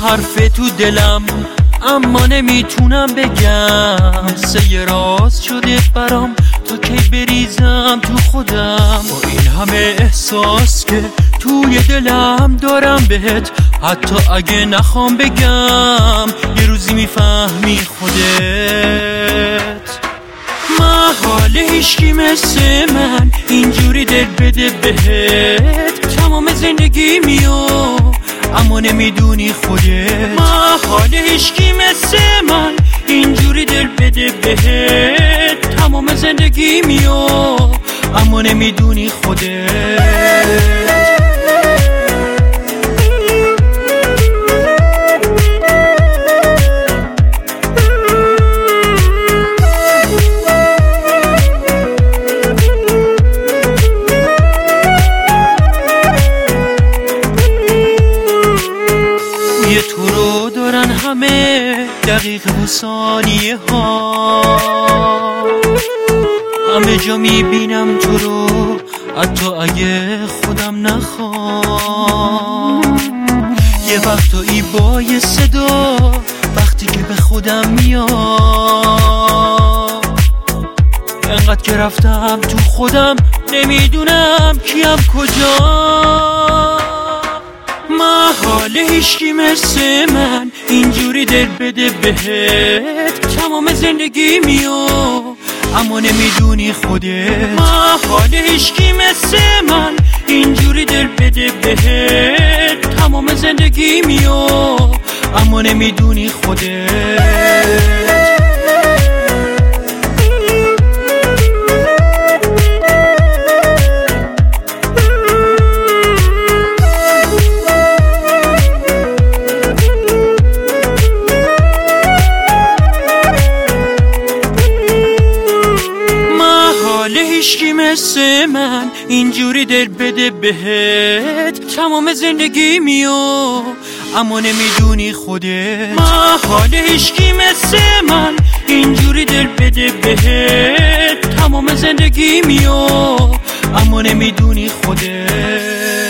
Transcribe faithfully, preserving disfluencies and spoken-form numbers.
حرف تو دلم اما نمیتونم بگم، مثل یه راز شده برام تا کی بریزم تو خودم. با این همه احساس که توی دلم دارم بهت، حتی اگه نخوام بگم یه روزی میفهمی خودت. محال هیچکی مثل من اینجوری دل بده بهت، تمام زندگی میو اما نمیدونی خودت. محال هیچکی مثل من اینجوری دل بده بهت، تمام زندگی میو اما نمیدونی خودت. یه تو رو دارن همه دقیقه و ثانیه ها، همه جا میبینم تو رو حتی اگه خودم نخوام. یه وقتایی با یه صدا وقتی که به خودم میاد، انقدر که رفتم تو خودم نمیدونم کیم کجا. محال هیچکی مثل من اینجوری دل بده بهت، تمام زندگی میو اما نمیدونی خودت. محال هیچکی مثل من اینجوری دل بده بهت، تمام زندگی میو اما نمیدونی خودت. هیچکی مثل من اینجوری دل بده بهت، تمام زندگی میو اما نمیدونی خودت. محال هیچکی مثل من اینجوری دل بده بهت، تمام زندگی میو اما نمیدونی خودت.